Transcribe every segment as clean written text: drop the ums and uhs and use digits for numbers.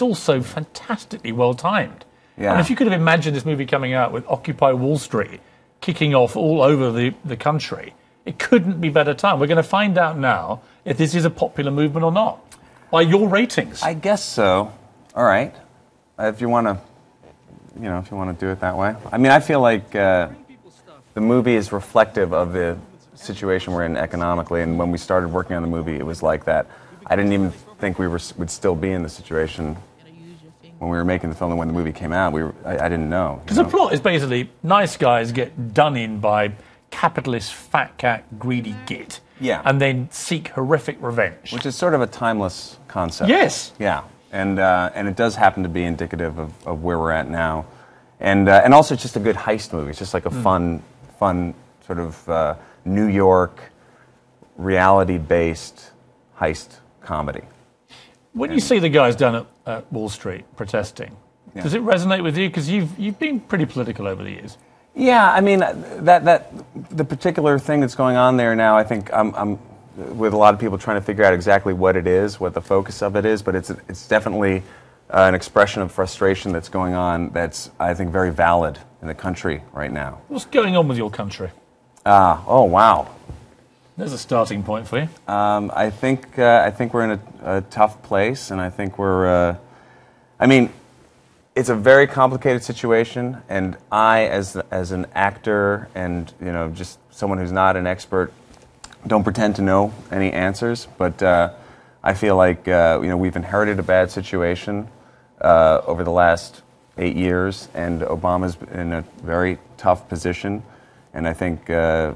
also fantastically well timed. Yeah. And if you could have imagined this movie coming out with Occupy Wall Street kicking off all over the country, it couldn't be better timed. We're going to find out now if this is a popular movement or not by your ratings. I guess so. All right. If you want to, if you want to do it that way. I mean, I feel like the movie is reflective of the situation we're in economically, and when we started working on the movie, it was like that. I didn't even think we would still be in the situation when we were making the film, and when the movie came out, I didn't know. Because the plot is basically nice guys get done in by capitalist, fat cat, greedy git, and then seek horrific revenge. Which is sort of a timeless concept. Yes. Yeah, and it does happen to be indicative of where we're at now, and also just a good heist movie. It's just like a fun sort of New York reality-based heist comedy. When you see the guys down at Wall Street protesting, does it resonate with you? Because you've been pretty political over the years. Yeah, I mean that the particular thing that's going on there now, I think I'm with a lot of people trying to figure out exactly what it is, what the focus of it is, but it's definitely an expression of frustration that's going on that's, I think, very valid in the country right now. What's going on with your country? Oh, wow. There's a starting point for you. I think we're in a tough place, and I think we're. It's a very complicated situation, and I, as an actor, and just someone who's not an expert, don't pretend to know any answers. But I feel like we've inherited a bad situation over the last 8 years, and Obama's in a very tough position, and I think.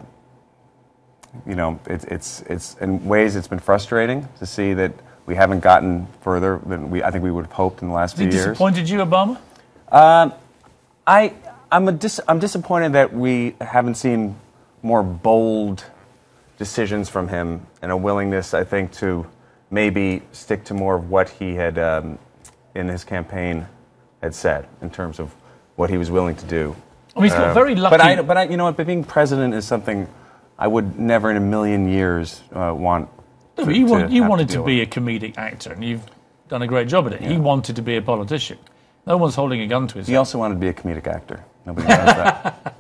It's in ways it's been frustrating to see that we haven't gotten further than I think we would have hoped in the last few years. Disappointed you, Obama? I'm disappointed that we haven't seen more bold decisions from him and a willingness, I think, to maybe stick to more of what he had in his campaign had said in terms of what he was willing to do. I mean, he's got very lucky. But being president is something I would never in a million years want. No, you wanted to be a comedic actor, and you've done a great job at it. Yeah. He wanted to be a politician. No one's holding a gun to his head. He also wanted to be a comedic actor. Nobody knows that.